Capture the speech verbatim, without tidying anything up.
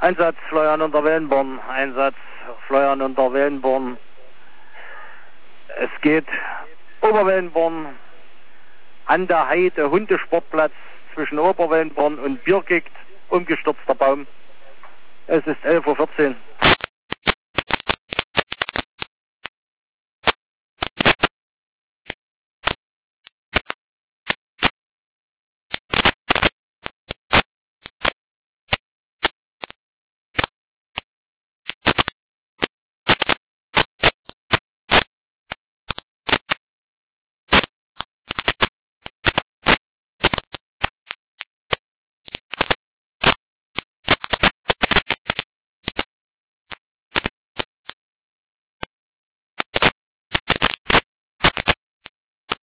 Einsatz Florian unter Wellenborn, Einsatz Florian unter Wellenborn. Es geht Oberwellenborn an der Heide, Hundesportplatz zwischen Oberwellenborn und Birgit, umgestürzter Baum. Es ist elf Uhr vierzehn.